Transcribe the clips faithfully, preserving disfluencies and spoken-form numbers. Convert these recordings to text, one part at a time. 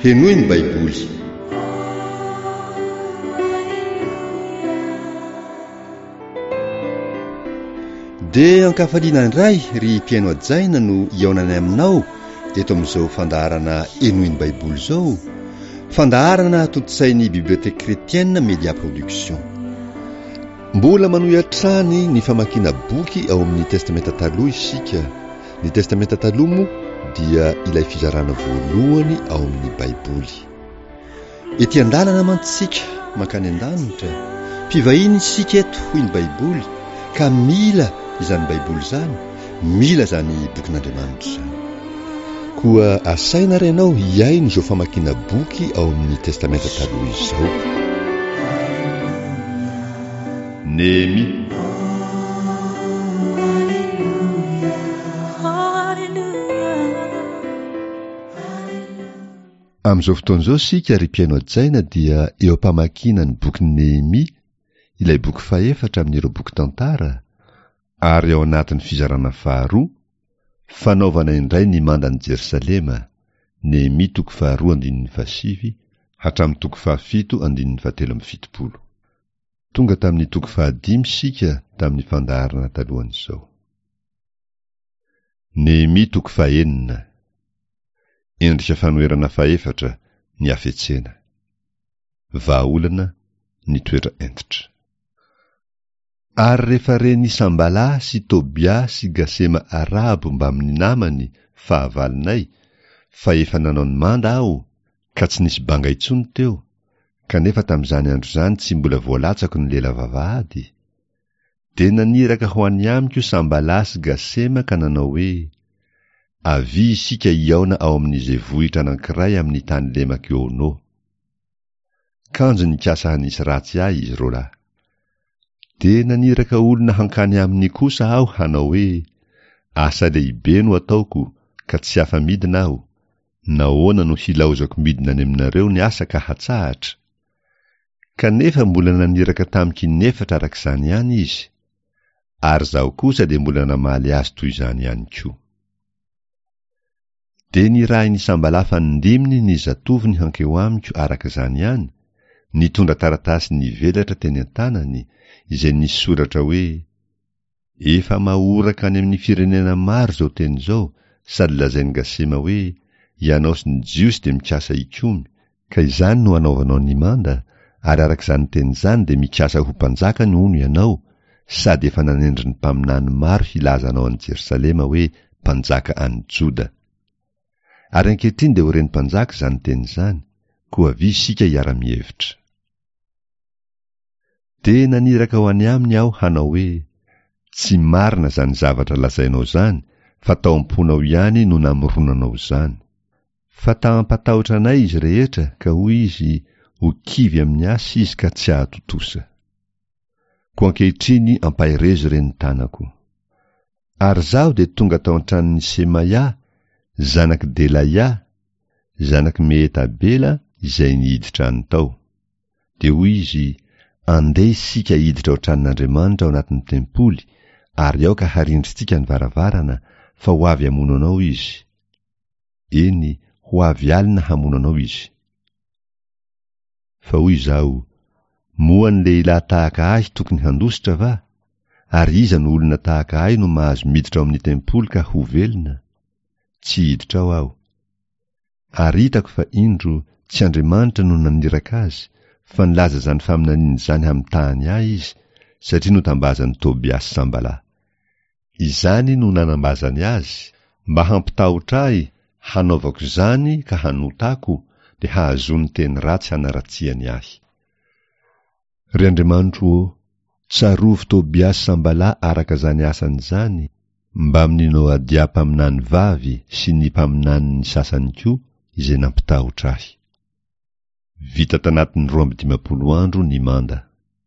henoy ny baiboly. Dia ankafaliana indray ry mpiaino ajaina no iaonany aminao eto amin'izao fandaharana henoy ny baiboly izao, fandaharana tontosain'ny biblioteka kretienne Media Production. Mbola manohy hatrany ny famakiana boky ao amin'ny testamenta taloha isika. Ny testamenta taloha moa dia ilay fizarana voalohany ao amin'ny baiboly. Ety an-dalana mantsika mankany an-danitra, mpivahiny isika eto hoy ny baiboly, ka mila izany baiboly izany, mila izany bokin'Andriamanitra izany. Koa asaina renao hiaino izao famakiana boky ao amin'ny testamenta taloha izao. Néhémie. Amin'izao fotoan'izao sika ry mpiaino ajaina dia eo am-pamakiana ny boky Néhémie, ilay boky faefatra amin'ireo boky tantara, ary ao anatin'ny fizarana faharoa, fanaovana indray ny mandan'i Jerosalema, Néhémie toko faharoa andinin'ny fahasivy hatramin'ny toko fahafito andinin'ny fahatelo amby fitopolo. Tonga tamin'ny toko fahadimy sika tamin'ny fandaharana talohan'izao. Néhémie toko fahaenina. Endrika fanoerana faefatra ny afetsena. Vahaolana ny toetra entitra. Ary rehefa reny Sambala sy Tobia sy Gasema Arabo mba amin'ny namany fahavalinay, fa efa nanao ny manda aho, ka tsy nisy banga intsony teo, kanefa tamin'izany andro izany tsy mbola voalatsako ny lela vavahady. De naniraka ho any amiko Sambala sy Gasema ka nanao hoe, avy isika iaona ao amin'izay vohitra anankiray amin'ny tany lemaka eo no. Kanjo nikasa hanisy ratsy ahy izy rola. De naniraka olona hankany amin'ny kosa aho hanao hoe, asa lehibe no ataoko ka tsy afa-midina aho, nahoana no hilaozako midina any aminareo ny asa ka hatsahatra. Kanefa mbola naniraka tamiko inefatra arak'izany ihany izy, ary zaho kosa de mbola namaly azy toy izany ihany koa. De nirahy ny Sambala fanindiminy ny zatoviny hankeo amiko arak'izany ihany, nitondra taratasy nivelatra teny an-tanany, izay nisy soratra hoe, efa mahoraka any amin'ny firenena maro zao teny zao, sady lazainy Gasema hoe, ianao sy ny jiosy de mikasa ikomy, ka izany no anaovanao ny manda, ary arak'izany teny izany de mikasa ho mpanjaka ny ono ianao, sady efa nanendry ny mpaminany maro hilazanao any Jerosalema hoe mpanjaka any Joda. Ary ankehitriny de ho reny mpanjaka izany teny izany, koa avy isika hiara-mihevitra. De naniraka ho any aminy aho hanao hoe, tsy marina zany zavatra lazainao zany, fa tao am-ponao ihany no namoronanao zany. Fa tampatahotra anay izy rehetra, ka hoy izy ho kivy amin'ny asa izy ka tsy ahatotosa. Ko ankehitriny ampahirezo reny tanako. Ary zaho de tonga tao an-tranon'ny Semaia, zanaky Delaia, zanaky Mehetabela, izay nihiditra any tao. De hoy izy, andeha isika hiditra ao an-tranon'Andriamanitra ao anatin'ny tempoly, ary ao ka harindritsika ny varavarana, fa ho avy hamono anao izy. Eny, ho avy alina hamono anao izy. Fa hoy izao, moa ny lehilahy tahaka ahy tokony handositra va? Ary iza ny olona tahaka ahy no mahazo miditra ao amin'ny tempoly ka ho velona? Tsy hiditra ao aho. Ary hitako fa indro tsy Andriamanitra no naniraka azy, fa nilaza zany faminaniany zany amin'ny tahany ahy izy, satria notambazany Tobia sy Sambala. Izany no nanambazany azy, mba hampitahotra ahy, hanaovako zany ka hanotako, de hahazony teny ratsy hanaratsiany ahy. Ry Andriamanitra o, tsarovy Tobia sy Sambala araka zany asany zany, mba amin'nino adia mpaminany vavy sy ny mpaminany ny sasany koa, izay nampitahotra ahy. Vita tanatin'ny roa amby dimapolo andro ny manda.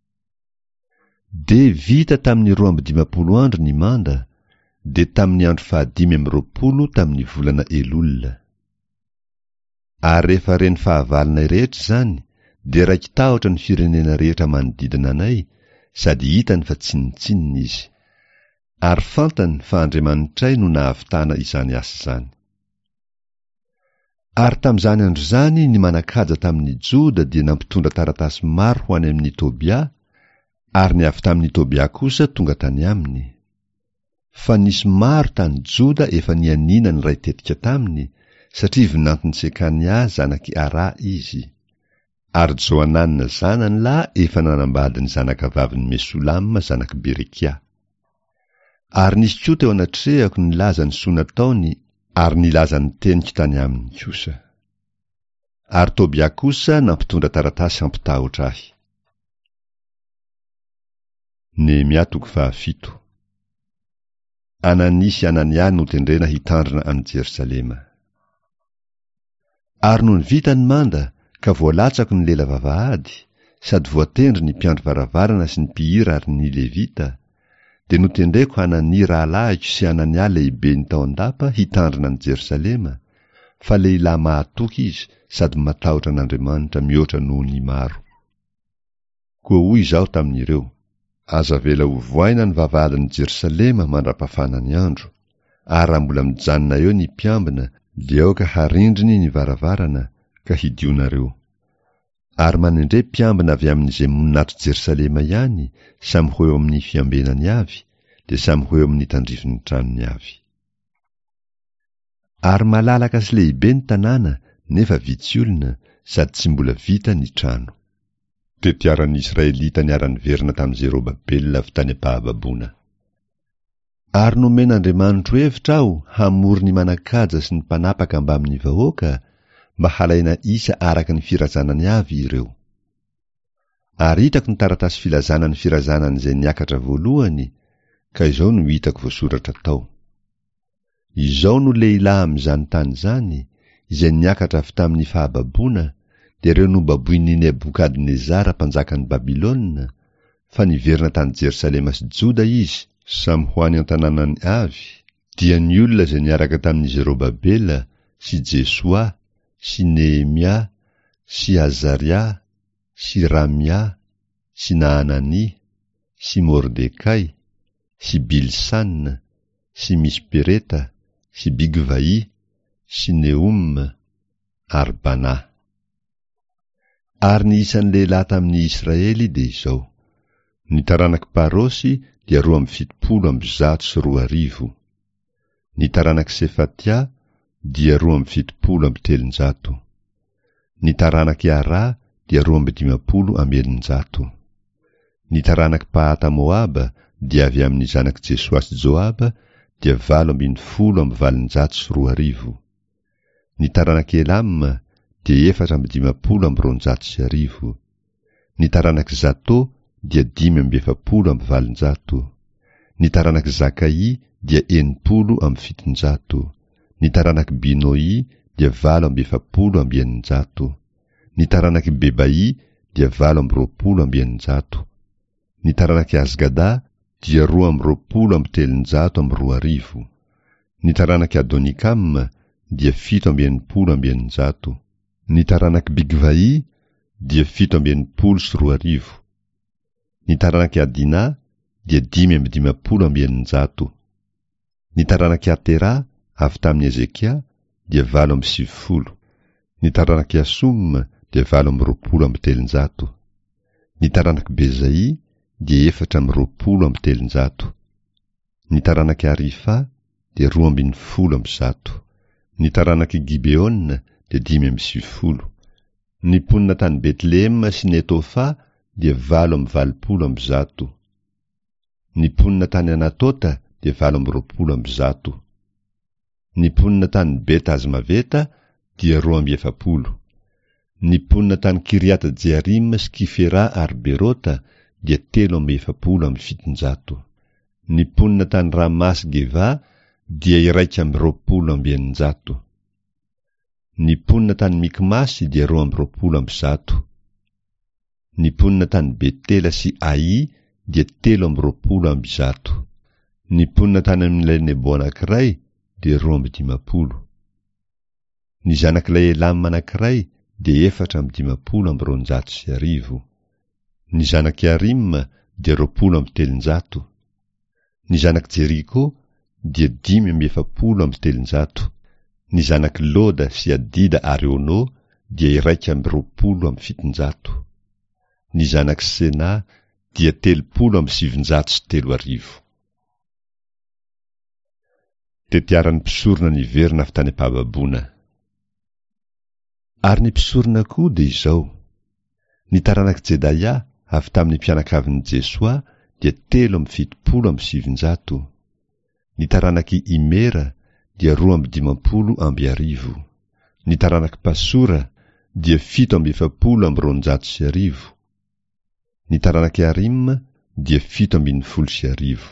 De vita tamin'ny roa amby dimapolo andro ny manda, de tamin'ny andro fahadimy amby roapolo tamin'ny volana Elul. Ary rehefa reny fahavalina rehetra zany, de raiky tahotra ny firenena rehetra manodidina anay, sady hitany fa tsinitsininy izy. Ary fantany fa Andriamanitray no nahavitana izany asa izany. Ary tamin'izany andro zany ny manakaja tamin'ny Joda dia nampitondra taratasy maro ho any amin'ny Tobia, ary ny avy tamin'ny Tobia kosa tonga tany aminy. Fa nisy maro tany Joda efa nianina ny ray tetika taminy, satria vinantony Sekania zanaky Ara izy. Ary Joanana zanany lahy efa nanambady ny zanaka vaviny Mesolama zanaky Berekia. Ary nisy koa teo anatrehako nilaza ny soa nataony ary nilaza ny teniko tany aminy kosa. Ary Tobia kosa nampitondra taratasy hampitahotra ahy. Nehemia toko fahafito. Anania sy Anania no tendrena hitandrina any Jerusalema. Ary no nivita ny manda ka voalatsako ny lela vavahady, sady voatendry ny mpiandro varavarana sy ny mpihira ary ny Levita, dia notendreko Anania rahalahiko sy Anania lehibe ny tao andapa hitandrina ny Jerusalema, fa lehilahy mahatoky izy sady matahotra an'Andriamanitra mihoatra noho ny maro. Koa hoy izao tamin'ireo, aza vela ho voaina ny vavahadin'i Jerusalema mandra-pafana ny andro, ary raha mbola mijanona eo ny mpiambina dia aoka harindriny ny varavarana ka hidionareo. Ary manendre mpiambina avy amin'izay moninatro Jerusalema ihany, samy ho eo amin'ny fiambenany avy, dia samy ho eo amin'ny tandrifin'ny tranony avy. Ary malalaka sy lehibe ny tanàna, nefa vitsy olona, sady tsy mbola vita ny trano. Tetiaran'ny Israelita niarany verina tamin'i Zerobabela avy tany am-pahababoana. Ary nomen'Andriamanitra hevitra aho hamory ny manakaja sy ny mpanapaka mba amin'ny vahoaka, mba halaina isa araka ny firazanany avy ireo. Ary hitako ny taratasy filazana ny firazanan'izay niakatra voalohany, ka izao no hitako voasoratra tao. Izao no lehilahy amin'izany tany zany, izay niakatra avy tamin'ny fahababoana, dia ireo no baboin'i Nebukadnezara mpanjakan'ny Babilôna, fa niverina tany Jerusalema sy Joda izy, samy ho any an-tanànany avy, dia ny olona izay niaraka tamin'ny Zerobabela, sy Jesua, sy Nehemia, sy Azaria, sy Ramia, sy Nahanani, sy Mordekai, sy Bilsanna, sy Mispereta, sy Bigvai, sy Neum, ary Bana. Ary ny isan'ny lehilahy tamin'ny Israely dia izao: ny taranaky Parosy dia roa amby fitopolo amby zato sy roa arivo. Ny taranaky Sefatia dia roa amby fitopolo amby telonjato. Ny taranaky Ara dia roa amby dimapolo amby eninjato. Ny taranaky Pahata Moaba dia avy amin'ny zanaky Jesua sy Joaba dia valo ambin'ny folo amby valonjato sy roa arivo. Ny taranaky Elama dia efatra amby dimapolo amby roanjato sy arivo. Ny taranaky Zato dia dimy amby efapolo amby valonjato. Ny taranaky Zakai dia enimpolo amby fitonjato. Ny taranaky Binoi dia valo amby efapolo amby eninjato. Ny taranaky Bebai dia valo amby roapolo amby eninjato. Ny taranaky Azgada dia roa amby roapolo amby telonjato amby roa arivo. Ny taranaky Adonikam dia fito amby enimpolo amby eninjato. Ny taranaky Bigvai dia fito amby enimpolo sy roa arivo. Ny taranaky Adina dia dimy amby dimapolo amby eninjato. Ny taranaky Atera avy tamin'ny Ezekia dia valo amby sivifolo. Ny taranaky Asum dia valo amby roapolo amby telonjato. Ny taranaky Bezai dia efatra amby roapolo amby telonjato. Ny taranaky Arifa dia roa ambin'ny folo amby zato. Ny taranaky Gibeona dia dimy amby sivifolo. Ny mponina tany Betlehema sy Netofa dia valo amby valopolo amby zato. Ny mponina tany Anatota dia valo amby roapolo amby zato. Ny mponina tany Bet Azmaveta dia roa amby efapolo. Ny mponina tany Kiriata Jearim sy Kifera ary Berota dia telo amby efapolo amby fitonjato. Ny mponina tany Ramas Geva dia iraika amby roapolo amby eninjato. Ny mponina tany Mikmasy dia roa amby roapolo amby zato. Ny mponina tany Betela sy Ai dia telo amby roapolo amby zato. Ny mponina tany amin'ilay Nebo anankiray dia roa amby dimapolo. Ny zanak'ilay Elama anankiray dia efatra amby dimapolo amby roanjato sy arivo. Ny zanaky Arim dia roapolo amby telonjato. Ny zanaky Jeriko dia dimy amby efapolo amby telonjato. Ny zanaky Loda sy Adida ary Ono dia iraika amby roapolo amby fitonjato. Ny zanaky Sena dia telopolo amby sivinjato sy telo arivo. Tetiaran'ny mpisorona ny verina avy tany am-pahababoana. Ary ny mpisorona koa dia izao: ny taranaky Jedaia avy tamin'ny mpianakavin'ny Jesoa dia telo amby fitopolo amby sivinjato. Ny taranaky Imera dia roa amby dimampolo amby arivo. Ny taranaky Pasora dia fito amby efapolo amby roanjato sy arivo. Ny taranaky Arima dia fito amby folo sy arivo.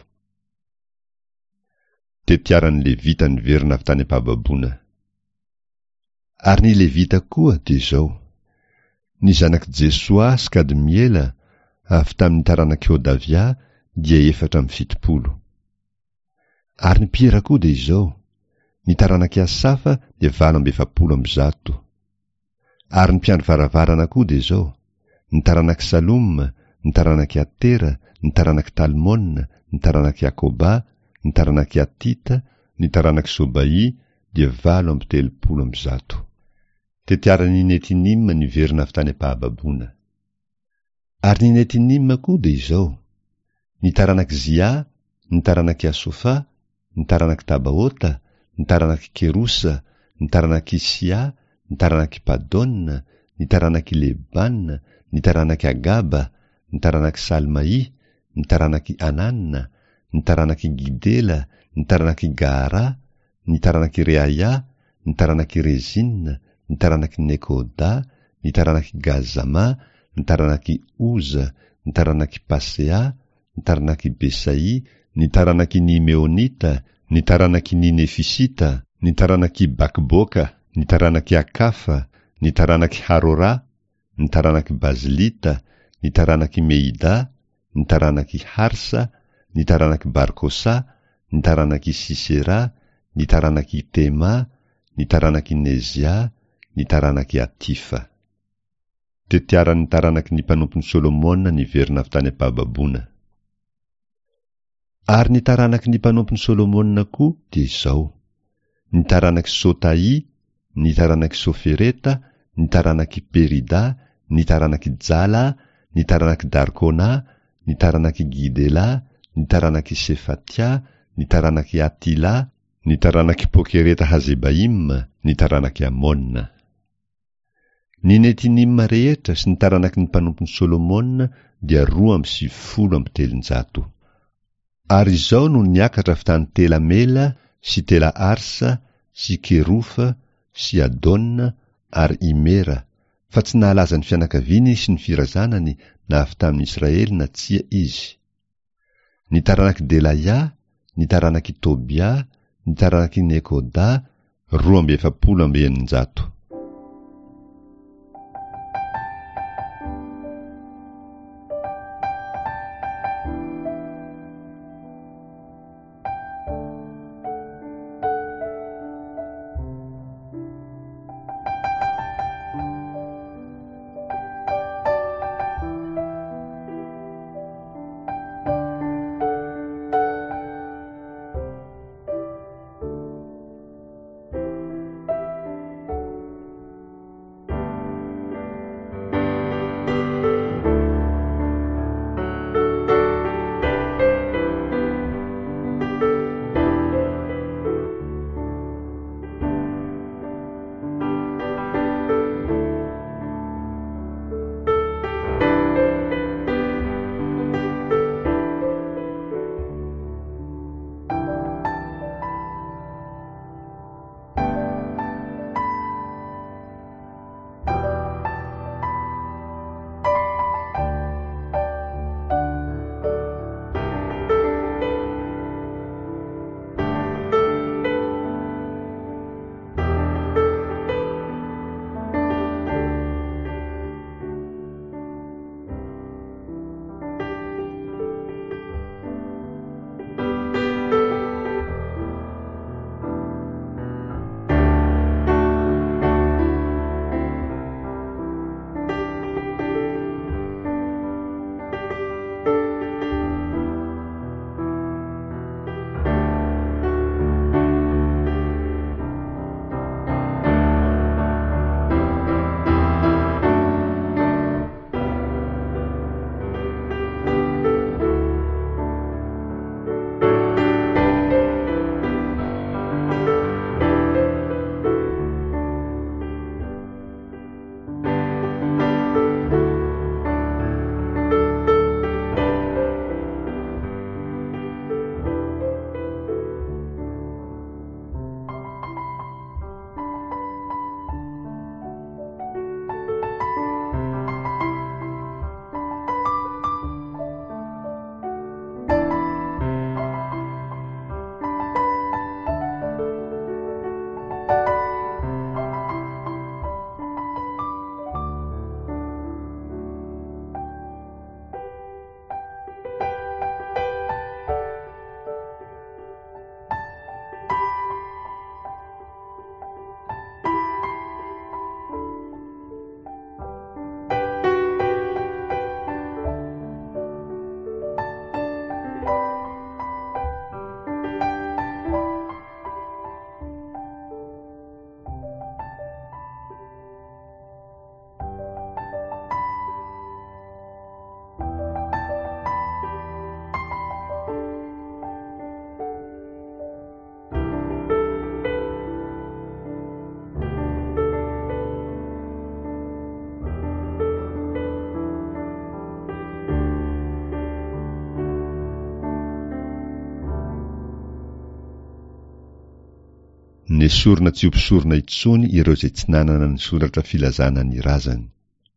Tetiaran'ny Levita ny verina avy tany am-pahababoana. Ary ny Levita koa dia izao: ny zanaky Jesoa sy Kadmiela avy tamin'ny taranaky Hodavia dia efatra amby fitopolo. Ary ny mpihira koa dia izao: ny taranaky Asafa dia valo amby efapolo amby zato. Ary ny mpiandry varavarana koa dia izao: ny taranaky Saloma, ny taranaky Atera, ny taranaky Talmona, ny taranaky Akoba, ny taranaky Atita, ny taranaky Sobai dia valo amby telopolo amby zato. Tetiaran'ny Netinima ny verina avy tany am-pahababoana. Ary ny Netinima koa dia izao: ny taranaky Zia, ny taranaky Asofa, ny taranaky Tabaota, ny taranaky Kerosa, ny taranaky Isia, ny taranaky Padona, ny taranaky Lebana, ny taranaky Agaba, ny taranaky Salmai, ny taranaky Ananna, ny taranaky Gidela, ny taranaky Gara, ny taranaky Reaya, ny taranaky Rezinna, ny taranaky Nekoda, ny taranaky Gazama, ny taranaky Oza, ny taranaky Pasea, ny taranaky Besai, ny taranaky Nimeonita, ny taranaky Ninefisita, ny taranaky Bakboka, ny taranaky Akafa, ny taranaky Harora, ny taranaky Bazilita, ny taranaky Meida, ny taranaky Harsa, ny taranaky Barkosa, ny taranaky Sisera, ny taranaky Tema, ny taranaky Nezia, ny taranaky Atifa. Tetiaran'ny taranaky ny mpanompon'ny Solomona ny verina avy tany am-pahababoana. Ary ny taranaky ny mpanompon'ny Solomona koa dia izao: ny taranaky Sotai, ny taranaky Sofereta, ny taranaky Perida, ny taranaky Jala, ny taranaky Darkona, ny taranaky Gidela, ny taranaky Sefatia, ny taranaky Atila, ny taranaky Pokereta Hazebaim, ny taranaky Amonna. Ny Netinima rehetra sy ny taranaky ny mpanompon'ny Solomona dia roa amby sivifolo amby telonjato. Ary izao no niakatra avy tany Tela Mela sy Tela Arsa sy Kerofa sy Adonna ary Imera, fa tsy nahalaza ny fianakaviany sy ny firazanany na avy tamin'ny Israely na tsia izy. Ny taranaky Delaia, ny taranaky Tobia, ny taranaky Nekoda, roa amby efapolo amby eninjato. nesorona tsy ho mpisorona intsony ireo izay tsy nanana ny soratra filazana ny razany.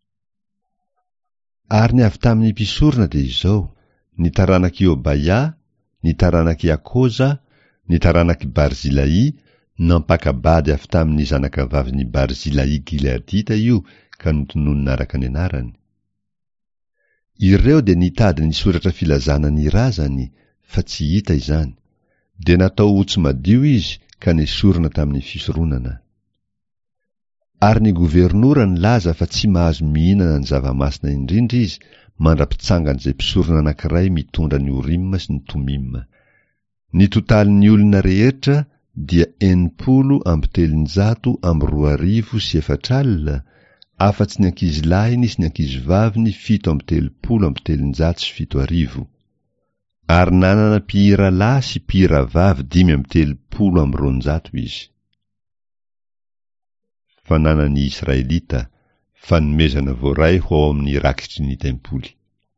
Ary ny avy tamin'ny mpisorona dia izao: ny taranaky Obaia, ny taranaky Akoza, ny taranaky Barzilai, nampakabady avy tamin'ny zanakavaviny Barzilai Gileadita io ka notononina araka ny anarany. Ireo dia nitady ny soratra filazana ny razany fa tsy hita izany, dia natao hotsy madio izy ka nesorona tamin'ny fisoronana. Ary ny governora nilaza fa tsy mahazo mihinana ny zava-masina indrindra izy mandra-pitsangana izay mpisorona anankiray mitondra ny Orima sy ny Tomima. Ny totalin'ny olona rehetra dia enimpolo amby telonjato amby roa arivo sy efatralina, afa-tsy ny ankizy lahiny sy ny ankizy vaviny fito amby telopolo amby telonjato sy fito arivo. Ary nanana mpihira lahy sy mpihira vavy dimy amby telopolo amby roanjato izy. Fa nanany Israelita fanomezana voaray ho ao amin'ny rakitry ny tempoly.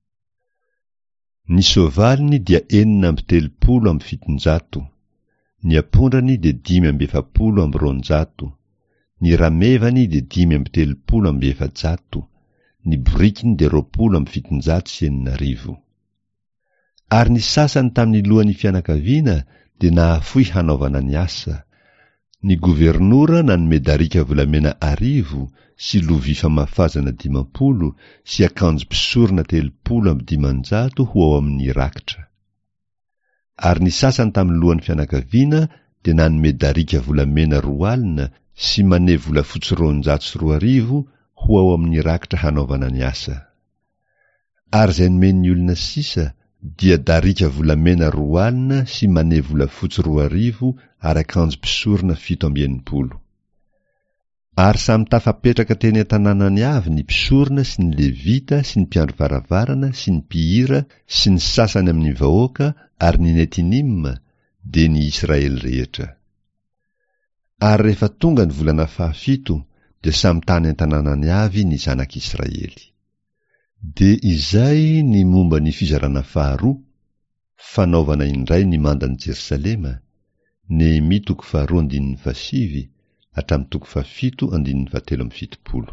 Ny sovaliny dia enina amby telopolo amby fitonjato, ny apondrany dia dimy amby efapolo amby roanjato, ny ramevany dia dimy amby telopolo amby efajato, ny borikiny dia roapolo amby fitonjato sy enina arivo. Ary ny sasany tamin'ny lohan'ny fianakaviana dia nahafoy hanaovana ny asa. Ny governora nanome darika volamena arivo sy lovia famafazana dimampolo sy akanjo mpisorona telopolo amby dimanjato ho ao amin'ny rakitra. Ary ny sasany tamin'ny lohan'ny fianakaviana dia nanome darika volamena roa alina sy mane volafotsy roanjato sy roa arivo ho ao amin'ny rakitra hanaovana ny asa. Ary izay nomen'ny olona sisa dia darika volamena roa alina sy mane volafotsy roa arivo ary akanjo mpisorona fito amby enimpolo. Ary samy tafapetraka teny an-tanànany avy ny mpisorona sy ny levita sy ny mpiandro varavarana sy ny mpihira sy ny sasany amin'ny vahoaka ary ny netinima dia ny Israely rehetra. Ary rehefa tonga ny volana fahafito dia samy tany an-tanànany avy ny zanak'Israely. Dia izay ny momba ny fizarana faharoa, fanaovana indray ny mandan'i Jerusalema, Nehemia toko faharoa andininy fasivy hatramin'ny toko fahafito andininy fahatelo amby fitopolo.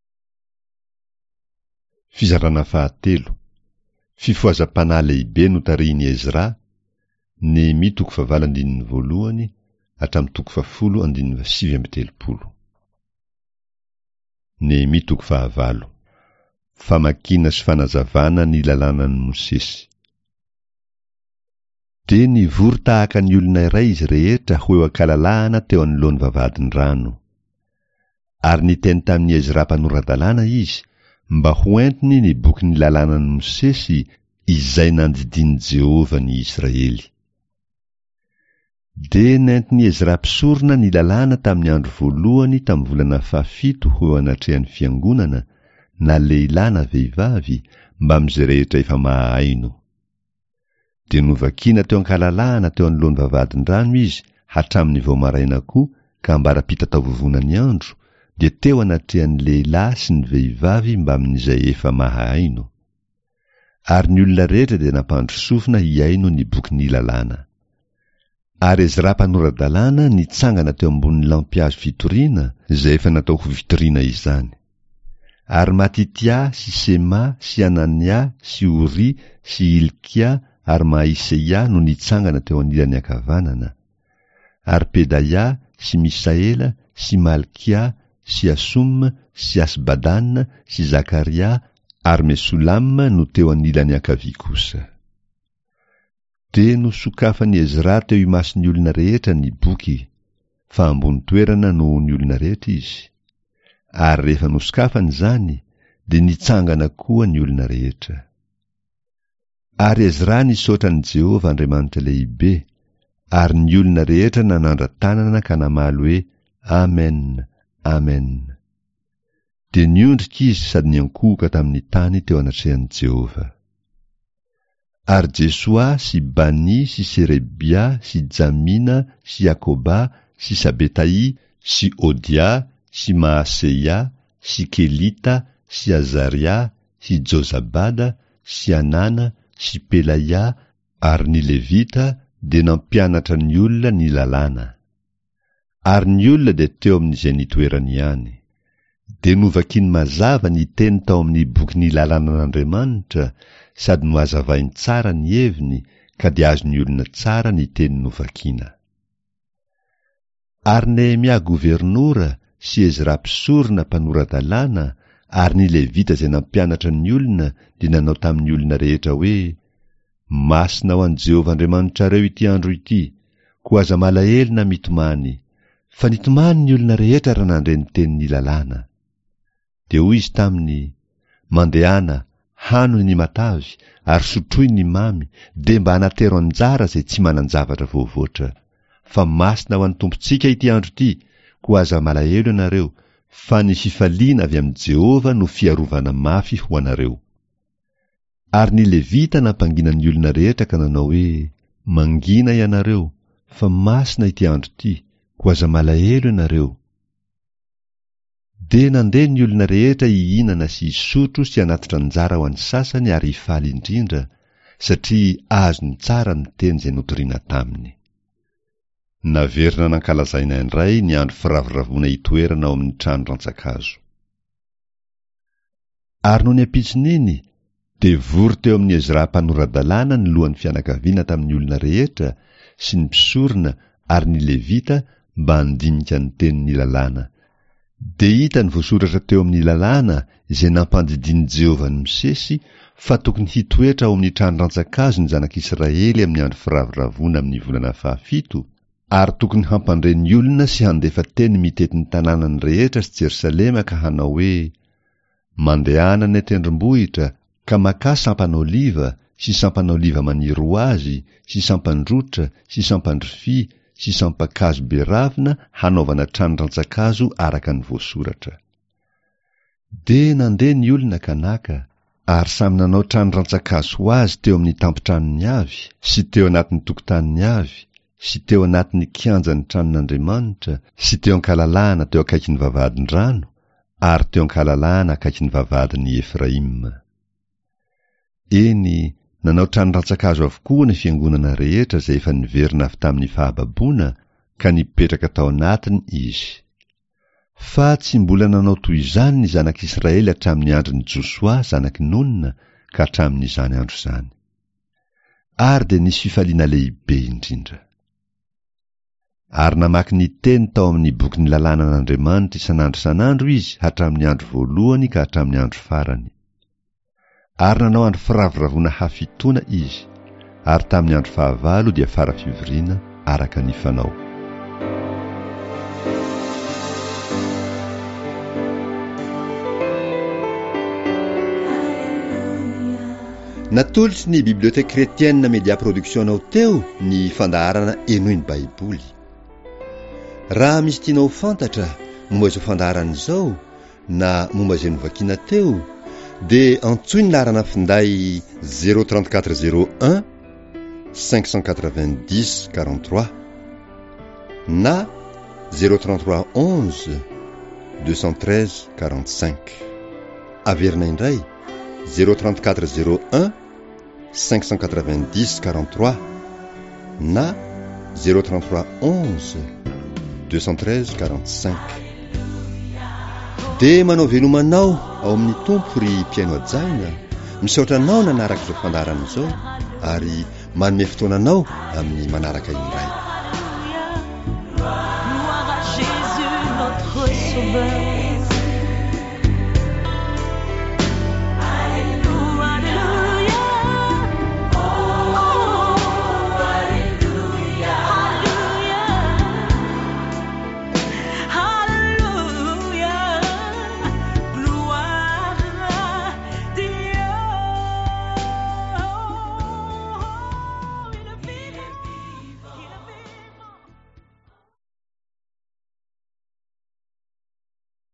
Fizarana fahatelo, fifoazam-panahy lehibe notarihiny Ezra, Nehemia toko fahavalo andininy voalohany hatramin'ny toko fahafolo andininy fasivy amby telopolo. Nehemia toko fahavalo, famakina sy fanazavana ny lalànan'i Mosesy. Dia nivory tahaka ny olona iray izy rehetra ho eo ankalalahana teo anoloan'ny vavahadin'ny rano. Ary niteny tamin'ny Ezra mpanoradalàna izy mba ho entiny ny boky ny lalànan'i Mosesy izay nandidiny Jehova ny Israely. Dia nentin'i Ezra mpisorona ny lalàna tamin'ny andro voalohany tamin'ny volana fahafito ho eo anatrehan'ny fiangonana, na lehilahy na vehivavy, mba amin'izay rehetra efa mahaino. Dia novakiana teo ankalalahana teo anoloan'ny vavahadin'ny rano izy hatramin'ny vao maraina koa ka ambara-pitatao-vovona ny andro, dia teo anatrehan'ny lehilahy sy ny vehivavy mba amin'izay efa mahaino. Ary ny olona rehetra dia nampandrosofina hiaino ny boky ny lalàna. Ary Ezra mpanoradalàna nitsangana teo ambonin'ny lampihazo fitoriana izay efa natao ho vitoriana izany. Ary Matitia sy Sema sy Anania sy Uri sy Ilkia ary Maiseia no nitsangana teo anilany ankavanana. Ary Pedaia sy Misaela sy Malkia sy Asum sy Asbadana sy Zakaria ary Mesulam no teo anilany ankavia kosa. Dia nosokafany Ezra teo imason'ny olona rehetra ny boky, fa ambony toerana noho ny olona rehetra izy. Ary rehefa nosokafany zany, dia nitsangana koa ny olona rehetra. Ary Ezra nisaotra ny Jehova Andriamanitra lehibe, ary ny olona rehetra nanandra-tanana ka namaly hoe Amen, Amen. Dia niondrika izy sady niankohoka tamin'ny tany teo anatrehan'i Jehova. Ary Jesua sy Bani sy Serebia sy Jamina sy Yakoba sy Sabetai sy Odia sy Maaseia sy Kelita sy Azaria sy Jozabada sy Anana sy Pelaia ary ny Levita dia nampianatra ny olona ny lalàna. ary ny olona dia teo amin'izay nitoerany ihany. Dia novakiny mazava ny teny tao amin'ny boky ny lalanan'Andriamanitra, sady no hazavainy tsara ny heviny, ka dia azo ny olona tsara ny teny novakiana. Ary Nehemia governora sy Ezra mpisorona mpanorandalàna ary ny levita izay nampianatra ny olona dia nanao tamin'ny olona rehetra hoe: masina ho an'i Jehovah Andriamanitrareo ity andro ity, ko aza malahelo na mitomany, fa nitomany ny olona rehetra raha nandre ny tenin'ny lalàna. Dia hoy izy taminy: mandehana, hano ny matavy, ary sotroy ny mamy, dia mba hanatero anjara izay tsy manan-javatra voavoatra. Fa masina ho an'ny tompontsika ity andro ity, ko aza malahelo ianareo, fa ny fifaliana avy amin'i Jehovah no fiarovana mafy ho anareo. Ary ny levita nampangina ny olona rehetra ka nanao hoe: mangina ianareo, fa masina ity andro ity, ko aza malahelo ianareo. Dia nandeha ny olona rehetra hihinana sy hisotro sy hanatitra anjara ho an'ny sasany ary hifaly indrindra, satria azo ny tsara ny teny izay notoriana taminy. Naverina nankalazaina indray ny andro firavoravoana hitoerana ao amin'ny trano rantsan-kazo. Ary noho ny ampitsin'iny, dia vory teo amin'ny Ezra mpanorandalàna ny lohan'ny fianakaviana tamin'ny olona rehetra sy ny mpisorona ary ny levita mba handinika ny tenin'ny lalàna. Dia hita ny voasoratra teo amin'ny lalàna izay nampandidian'i Jehovah ny Mosesy fa tokony hitoetra ao amin'ny trano rantsan-kazo ny zanak'Israely amin'ny andro firavoravoana amin'ny volana fahafito, ary tokony hampandre ny olona sy handefa teny mitety ny tanànany rehetra sy Jerosalema ka hanao hoe: mandehana ny tendrombohitra ka maka sampan'oliva sy sampan'oliva maniry ho azy sy sampandrotra sy sampandrofy sy sampakazo be ravina hanaovana trano rantsan-kazo araka ny voasoratra. Dia nandeha ny olona ka naka, ary samy nanao trano rantsan-kazo ho azy teo amin'ny tampotranony avy sy teo anatin'ny tokotaniny avy sy teo anatin'ny kianjan'ny tranon'Andriamanitra sy teo ankalalahana teo akaikin'ny vavahadin-drano ary teo ankalalahana akaikin'ny vavahadin'ny Efraima. Eny, nanao trano rantsan-kazo avokoa ny fiangonana rehetra izay efa niverina avy tamin'ny fahababoana ka nipetraka tao anatiny izy. Fa tsy mbola nanao toy izany ny zanak'Israely hatramin'ny andron'ny Josua zanaky Nonina ka hatramin'izany andro izany. Ary dia nisy fifaliana lehibe indrindra. Ary namaky ny teny tao amin'ny boky ny lalànan'Andriamanitra isan'andro isan'andro izy hatramin'ny andro voalohany ka hatramin'ny andro farany. Ary nanao andro firavoravoana hafitoana izy, ary tamin'ny andro fahavalo dia fara fivoriana araka ny fanao. Natolotry ny biblioteka kretienne Media Production ao teo ny fandaharana Eno ny Baiboly. Raha misy tianao fantatra momba izao fandaharana izao na momba izay novakiana teo, dia antsoy ny laharana finday zéro trente-quatre zéro un cinq cent quatre-vingt-dix quarante-trois na zéro trente-trois onze deux cent treize quarante-cinq. Averina indray zéro trente-quatre zéro un cinq cent quatre-vingt-dix quarante-trois na zéro trente-trois onze deux cent treize quarante-cinq. Dia manao velomanao ao amin'ny tompo ry mpiaino ajaina, misaotra anao nanaraka izao fandaharana izao ary manome fotoananao amin'ny manaraka indray.